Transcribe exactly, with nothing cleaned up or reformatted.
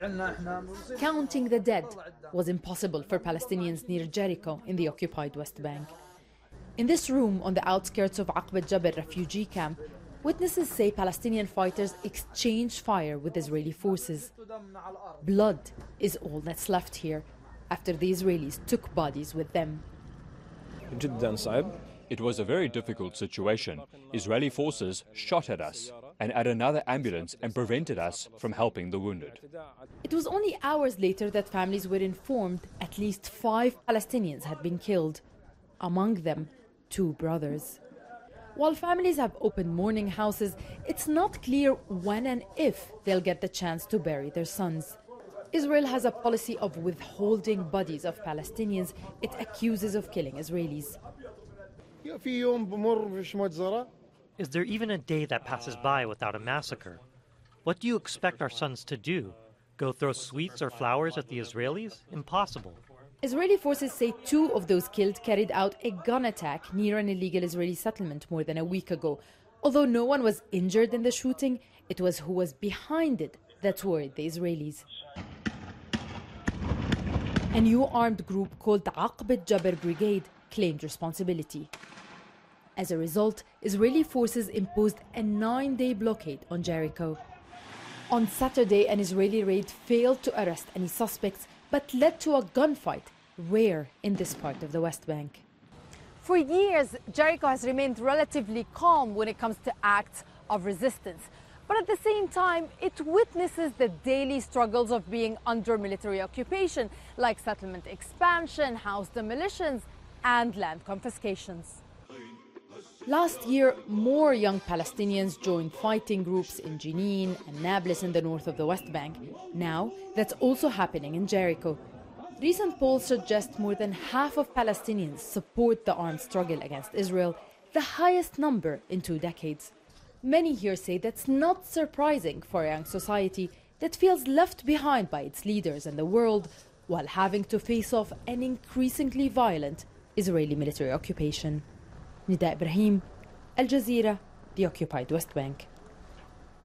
Counting the dead was impossible for Palestinians near Jericho in the occupied West Bank. In this room on the outskirts of Aqba Jabr refugee camp, witnesses say Palestinian fighters exchanged fire with Israeli forces. Blood is all that's left here after the Israelis took bodies with them. It was a very difficult situation. Israeli forces shot at us and at another ambulance and prevented us from helping the wounded. It was only hours later that families were informed at least five Palestinians had been killed, among them two brothers. While families have opened mourning houses, it's not clear when and if they'll get the chance to bury their sons. Israel has a policy of withholding bodies of Palestinians it accuses of killing Israelis. Is there even a day that passes by without a massacre? What do you expect our sons to do? Go throw sweets or flowers at the Israelis? Impossible. Israeli forces say two of those killed carried out a gun attack near an illegal Israeli settlement more than a week ago. Although no one was injured in the shooting, it was who was behind it that worried the Israelis. A new armed group called the Aqba Jabr Brigade claimed responsibility. As a result, Israeli forces imposed a nine-day blockade on Jericho. On Saturday, an Israeli raid failed to arrest any suspects, but led to a gunfight, rare in this part of the West Bank. For years, Jericho has remained relatively calm when it comes to acts of resistance. But at the same time, it witnesses the daily struggles of being under military occupation, like settlement expansion, house demolitions, and land confiscations. Last year, more young Palestinians joined fighting groups in Jenin and Nablus in the north of the West Bank. Now, that's also happening in Jericho. Recent polls suggest more than half of Palestinians support the armed struggle against Israel, the highest number in two decades. Many here say that's not surprising for a young society that feels left behind by its leaders and the world, while having to face off an increasingly violent Israeli military occupation. Nida Ibrahim, Al Jazeera, the occupied West Bank.